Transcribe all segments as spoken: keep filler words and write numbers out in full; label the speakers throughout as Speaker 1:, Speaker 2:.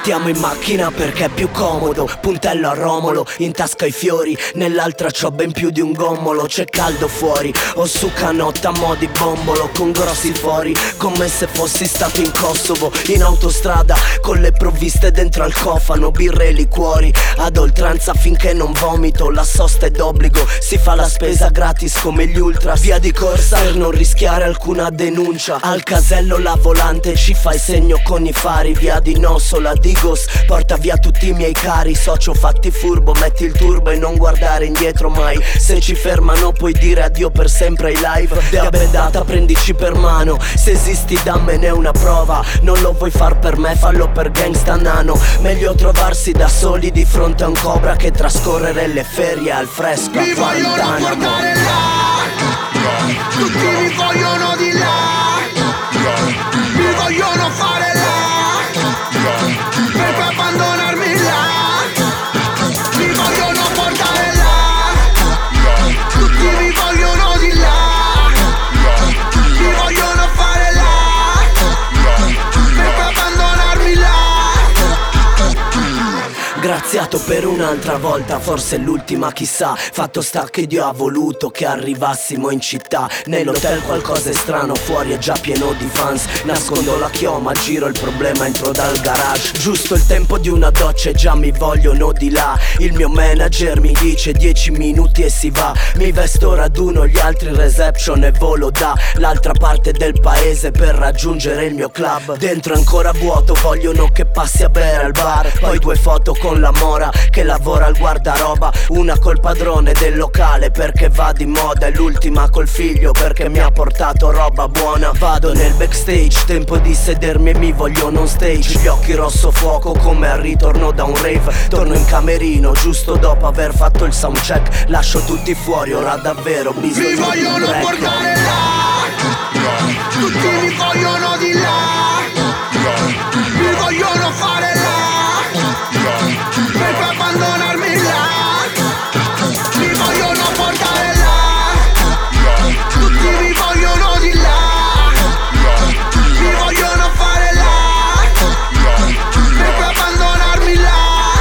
Speaker 1: Mettiamo in macchina perché è più comodo, puntello a Romolo, in tasca i fiori, nell'altra c'ho ben più di un gommolo. C'è caldo fuori, ho su canotta mo' di bombolo, con grossi fori, come se fossi stato in Kosovo. In autostrada, con le provviste dentro al cofano, birre e liquori, ad oltranza finché non vomito. La sosta è d'obbligo, si fa la spesa gratis come gli ultras. Via di corsa per non rischiare alcuna denuncia. Al casello la volante ci fai segno con i fari. Via di Nossola, Digos, porta via tutti i miei cari. Socio fatti furbo, metti il turbo e non guardare indietro mai. Se ci fermano puoi dire addio per sempre ai live. Dea bedata, prendici per mano, se esisti dammene una prova. Non lo vuoi far per me, fallo per gangsta nano. Meglio trovarsi da soli di fronte a un cobra che trascorrere le ferie al fresco a
Speaker 2: Mi vogliono portare là, tutti mi vogliono di là, mi vogliono fare là, per poi abbandonarmi là. Mi vogliono portare là, tutti mi vogliono di là, mi vogliono fare là, per poi abbandonarmi là.
Speaker 1: Graziato per un'altra volta, forse l'ultima chissà. Fatto sta che Dio ha voluto che arrivassimo in città. Nell'hotel qualcosa è strano, fuori è già pieno di fans. Nascondo la chioma, giro il problema, entro dal garage. Giusto il tempo di una doccia e già mi vogliono di là. Il mio manager mi dice dieci minuti e si va. Mi vesto, raduno gli altri in reception e volo da l'altra parte del paese per raggiungere il mio club. Dentro è ancora vuoto, vogliono che passi a bere al bar. Poi due foto con la mora che lavora al guardaroba. Una col padrone del locale perché va di moda, e l'ultima col figlio perché mi ha portato roba buona. Vado nel backstage, tempo di sedermi e mi vogliono on stage. Gli occhi rosso fuoco come al ritorno da un rave. Torno in camerino giusto dopo aver fatto il soundcheck. Lascio tutti fuori, ora davvero bisogno
Speaker 2: Mi
Speaker 1: di un
Speaker 2: vogliono
Speaker 1: break.
Speaker 2: portare là, tutti mi vogliono di là, mi vogliono fare là, per poi abbandonarmi là. Mi vogliono portare là, tutti mi vogliono di là, mi vogliono fare là, per poi abbandonarmi là.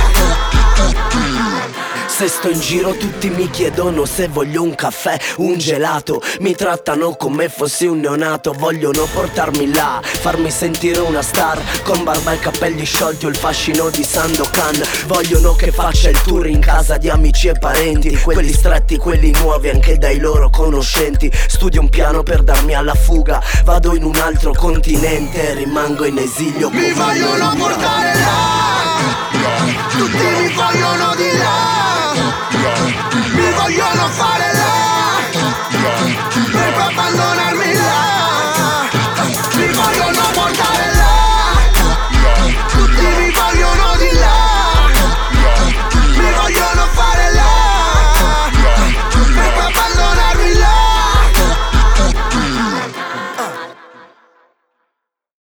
Speaker 1: Se sto in giro tutti mi chiedono se voglio un caffè, un gelato. Mi trattano come fossi un neonato. Vogliono portarmi là, farmi sentire una star, con barba e capelli sciolti o il fascino di Sandokan. Vogliono che faccia il tour in casa di amici e parenti, quelli stretti, quelli nuovi anche dai loro conoscenti. Studio un piano per darmi alla fuga, vado in un altro continente, rimango in esilio.
Speaker 2: Mi vogliono portare là, tutti mi vogliono di